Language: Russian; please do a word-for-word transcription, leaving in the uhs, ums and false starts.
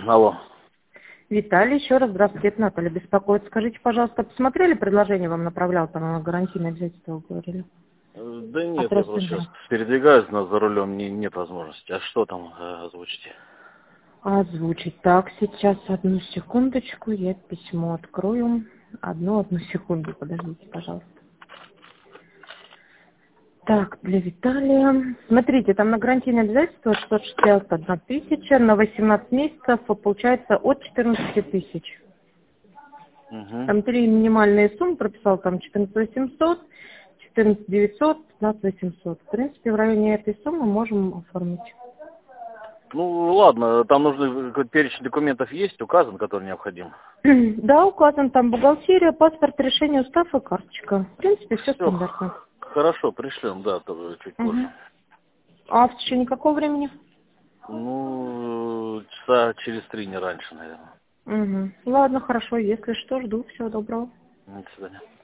Алло. Виталий, еще раз здравствуйте, это Наталья беспокоит. Скажите, пожалуйста, посмотрели предложение, вам направлял, там гарантийное обязательство вы говорили? Э, Да нет, От я просто сейчас Росинвест. передвигаюсь, но за рулем не, нет возможности. А что там э, озвучите? Озвучить. Так, сейчас одну секундочку, я письмо открою. Одну, одну секунду, подождите, пожалуйста. Так, для Виталия. Смотрите, там на гарантийное обязательство шестьсот шестьдесят одна тысяча, на восемнадцать месяцев получается от четырнадцати тысяч. Угу. Там три минимальные суммы прописал, там четырнадцать восемьсот, четырнадцать девятьсот, пятнадцать восемьсот. В принципе, в районе этой суммы можем оформить. Ну ладно, там нужно какой-то перечень документов есть, указан, который необходим. Да, указан там бухгалтерия, паспорт, решение, устав и карточка. В принципе, все Все, стандартно. хорошо, пришлем, да, тоже чуть позже. Мгм. А в течение какого времени? Ну, часа через три, не раньше, наверное. Угу. Ладно, хорошо, если что, жду. Всего доброго. До свидания.